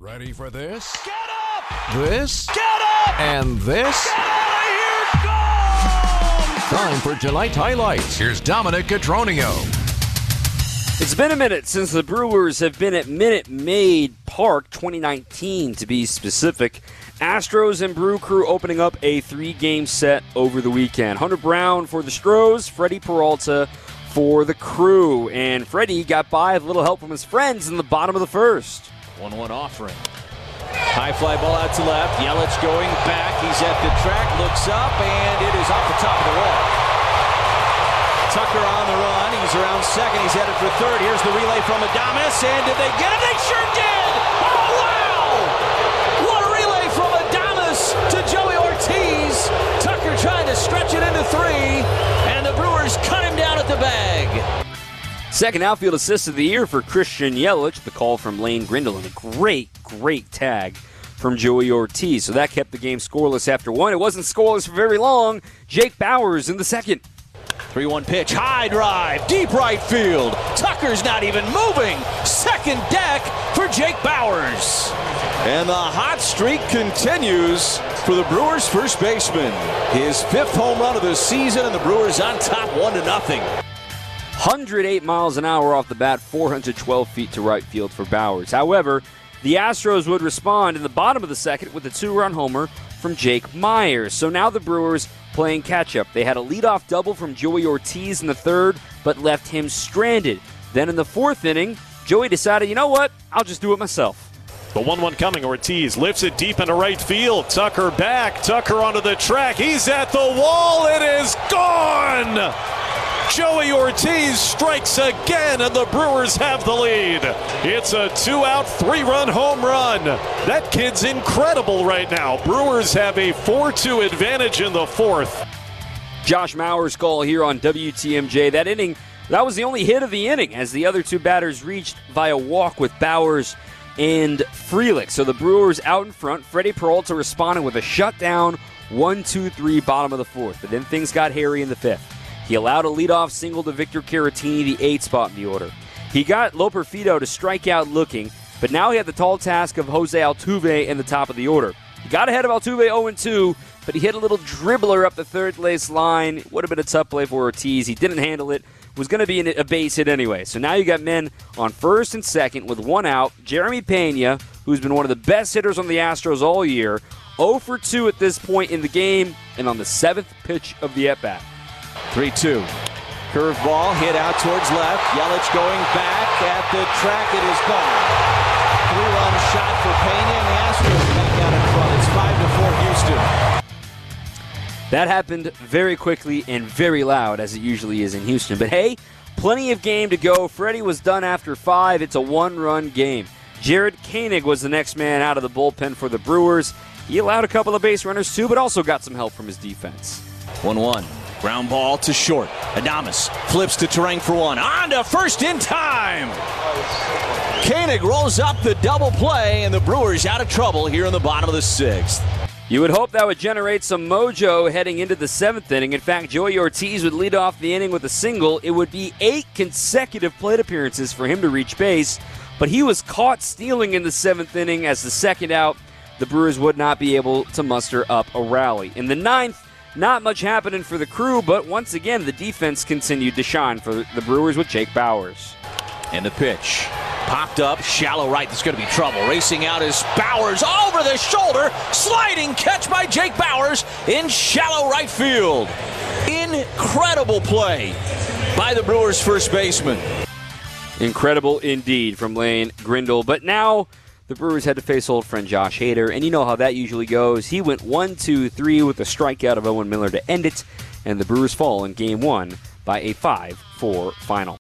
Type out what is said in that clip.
Ready for this? Get up! This? Get up! And this? Get out of here! Go! Time for tonight's highlights. Here's Dominic Cotroneo. It's been a minute since the Brewers have been at Minute Maid Park, 2019 to be specific. Astros and Brew Crew opening up a 3-game set over the weekend. Hunter Brown for the Stros, Freddie Peralta for the Crew. And Freddie got by with a little help from his friends in the bottom of the first. 1-1 offering. High fly ball out to left. Yelich going back. He's at the track, looks up, and it is off the top of the wall. Tucker on the run. He's around second. He's headed for third. Here's the relay from Adames. And did they get it? They sure did! Oh, wow! What a relay from Adames to Joey Ortiz. Tucker trying to stretch it into three, and the Brewers cut him down at the bag. Second outfield assist of the year for Christian Yelich. The call from Lane Grindle and a great tag from Joey Ortiz. So that kept the game scoreless after one. It wasn't scoreless for very long. Jake Bauers in the second. 3-1 pitch, high drive, deep right field. Tucker's not even moving. Second deck for Jake Bauers. And the hot streak continues for the Brewers' first baseman. His 5th home run of the season, and the Brewers on top 1-0. 108 miles an hour off the bat, 412 feet to right field for Bauers. However, the Astros would respond in the bottom of the second with a 2-run homer from Jake Myers. So now the Brewers playing catch-up. They had a leadoff double from Joey Ortiz in the third, but left him stranded. Then in the fourth inning, Joey decided, you know what, I'll just do it myself. The 1-1 coming. Ortiz lifts it deep into right field. Tucker back. Tucker onto the track. He's at the wall. It is gone! Joey Ortiz strikes again, and the Brewers have the lead. It's a 2-out, 3-run home run. That kid's incredible right now. Brewers have a 4-2 advantage in the fourth. Josh Mauer's call here on WTMJ. That inning, that was the only hit of the inning, as the other two batters reached via walk with Bauers and Frelick. So the Brewers out in front. Freddie Peralta responding with a shutdown, 1-2-3, bottom of the fourth. But then things got hairy in the fifth. He allowed a leadoff single to Victor Caratini, the 8th spot in the order. He got Loperfido to strike out looking, but now he had the tall task of Jose Altuve in the top of the order. He got ahead of Altuve 0-2, but he hit a little dribbler up the third base line. Would have been a tough play for Ortiz. He didn't handle it. Was going to be a base hit anyway. So now you got men on first and second with 1 out. Jeremy Pena, who's been one of the best hitters on the Astros all year, 0-2 at this point in the game, and on the 7th pitch of the at-bat. 3-2. Curveball hit out towards left. Yelich going back at the track. It is gone. 3-run shot for Pena, and the Astros back out in front. It's 5-4 Houston. That happened very quickly and very loud, as it usually is in Houston. But hey, plenty of game to go. Freddie was done after 5. It's a 1-run game. Jared Koenig was the next man out of the bullpen for the Brewers. He allowed a couple of base runners too, but also got some help from his defense. 1-1. Ground ball to short. Adames flips to Terang for one. On to first in time. Koenig rolls up the double play, and the Brewers out of trouble here in the bottom of the 6th. You would hope that would generate some mojo heading into the 7th inning. In fact, Joey Ortiz would lead off the inning with a single. It would be 8 consecutive plate appearances for him to reach base, but he was caught stealing in the 7th inning as the second out. The Brewers would not be able to muster up a rally. In the 9th, not much happening for the Crew, but once again, the defense continued to shine for the Brewers with Jake Bauers. And the pitch. Popped up, shallow right. There's going to be trouble. Racing out is Bauers over the shoulder. Sliding catch by Jake Bauers in shallow right field. Incredible play by the Brewers' first baseman. Incredible indeed from Lane Grindle. But now the Brewers had to face old friend Josh Hader, and you know how that usually goes. He went 1-2-3 with a strikeout of Owen Miller to end it, and the Brewers fall in Game 1 by a 5-4 final.